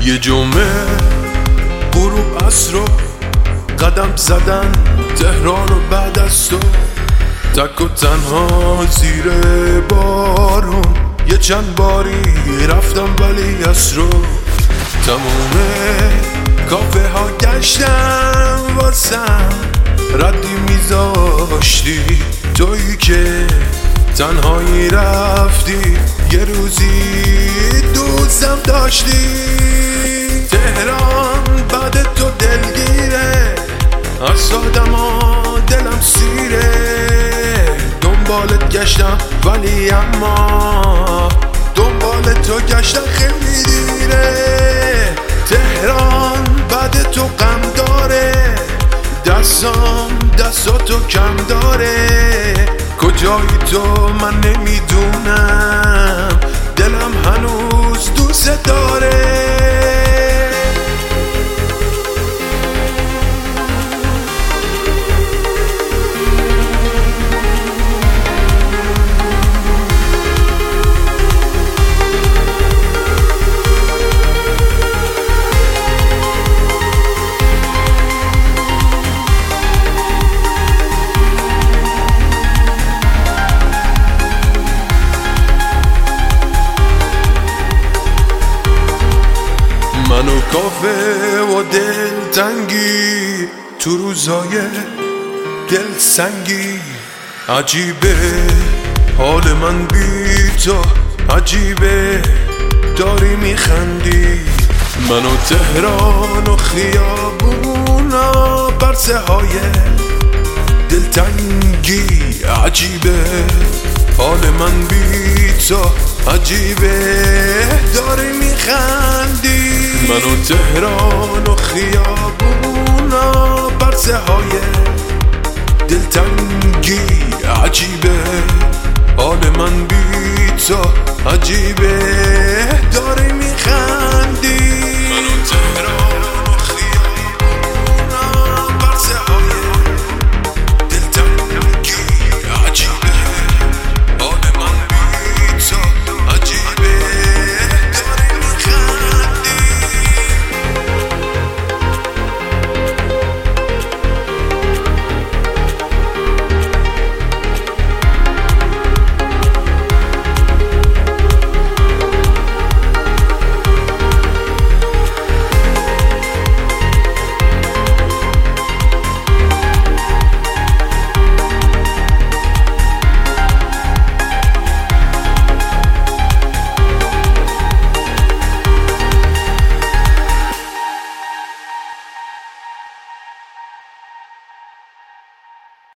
یه جمعه غروب عصر قدم زدن تهران و بعد از تو تک و تنها زیر بارون یه چند باری رفتم ولی از رو تموم کافه ها گشتم واسم ردی میذاشتی تویی که تنهایی رفتی یه روزی دوستم داشتی تهران بعد تو دلگیره از آدما دلم سیره دنبالت گشتم ولی اما دنبال تو گشتم خیلی دیره تهران بعد تو غم داره دستاتو کم داره کجایی تو من نمیدونم دلم هنوز دوست داره من و کافه و دلتنگی تو روزای دلسنگی عجیبه حال من بی تو عجیبه داری میخندی من و تهران و خیابونا برسه های دلتنگی عجیبه حال من بی تو عجیبه داری میخندی من و تهران و خیابونا برسه های دلتنگی عجیبه حال من بی تو عجیبه داری